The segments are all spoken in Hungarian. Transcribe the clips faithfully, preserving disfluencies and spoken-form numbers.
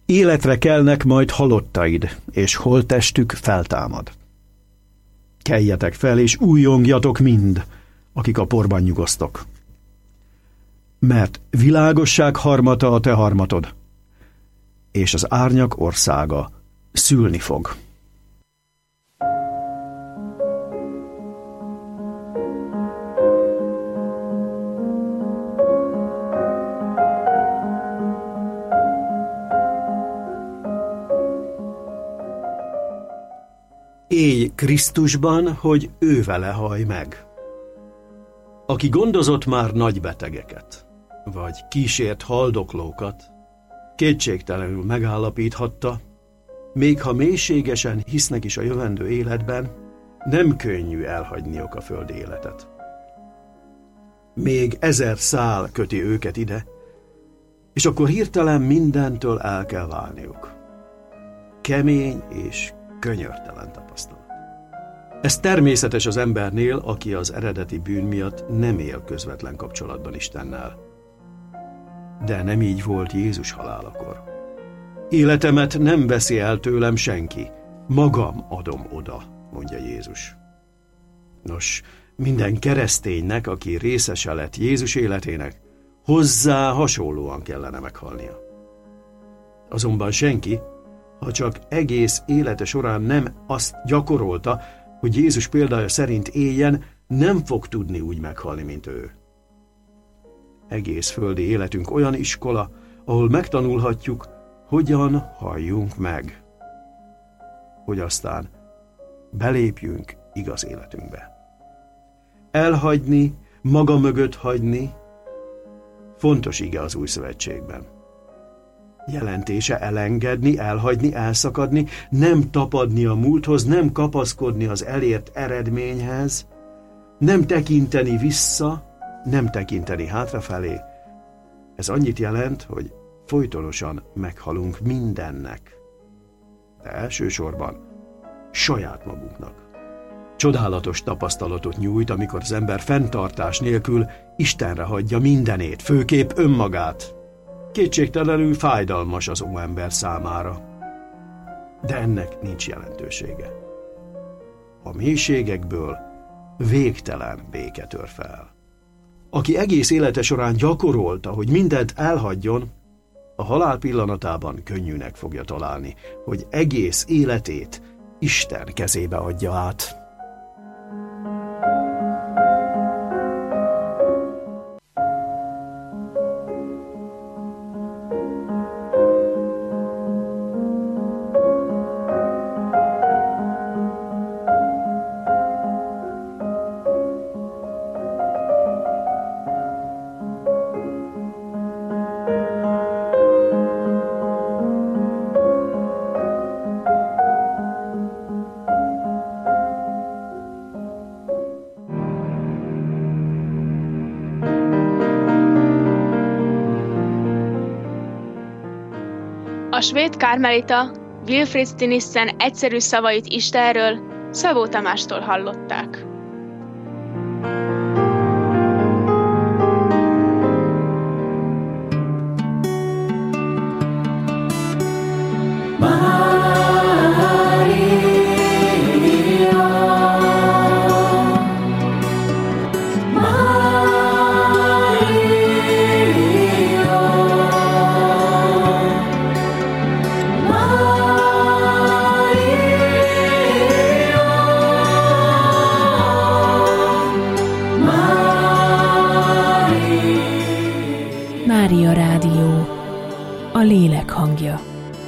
Életre kelnek majd halottaid, és holttestük feltámad. Keljetek fel, és újjongjatok mind, akik a porban nyugosztok. Mert világosság harmata a te harmatod, és az árnyak országa szülni fog. Élj Krisztusban, hogy ő vele hallj meg. Aki gondozott már nagy betegeket, vagy kísért haldoklókat, kétségtelenül megállapíthatta, még ha mélységesen hisznek is a jövendő életben, nem könnyű elhagyniuk a földi életet. Még ezer szál köti őket ide, és akkor hirtelen mindentől el kell válniuk. Kemény és könyörtelen tapasztalat. Ez természetes az embernél, aki az eredeti bűn miatt nem él közvetlen kapcsolatban Istennel. De nem így volt Jézus halálakor. Életemet nem veszi el tőlem senki, magam adom oda, mondja Jézus. Nos, minden kereszténynek, aki részese lett Jézus életének, hozzá hasonlóan kellene meghalnia. Azonban senki, ha csak egész élete során nem azt gyakorolta, hogy Jézus példája szerint éljen, nem fog tudni úgy meghalni, mint ő. Egész földi életünk olyan iskola, ahol megtanulhatjuk, hogyan halljunk meg, hogy aztán belépjünk igaz életünkbe. Elhagyni, maga mögött hagyni, fontos ige az Új Szövetségben. Jelentése elengedni, elhagyni, elszakadni, nem tapadni a múlthoz, nem kapaszkodni az elért eredményhez, nem tekinteni vissza, nem tekinteni hátrafelé. Ez annyit jelent, hogy folytonosan meghalunk mindennek, de elsősorban saját magunknak. Csodálatos tapasztalatot nyújt, amikor az ember fenntartás nélkül Istenre hagyja mindenét, főképp önmagát. Kétségtelenül fájdalmas az ember számára, de ennek nincs jelentősége. A mélységekből végtelen béke tör fel. Aki egész élete során gyakorolta, hogy mindent elhagyjon, a halál pillanatában könnyűnek fogja találni, hogy egész életét Isten kezébe adja át. A svéd kármelita Wilfrid Stinissen egyszerű szavait Istenről Szabó Tamástól hallották. Mária Rádió, a lélek hangja.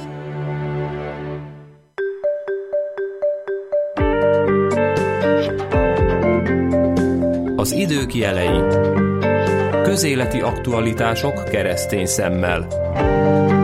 Az idők jelei. Közéleti aktualitások keresztény szemmel.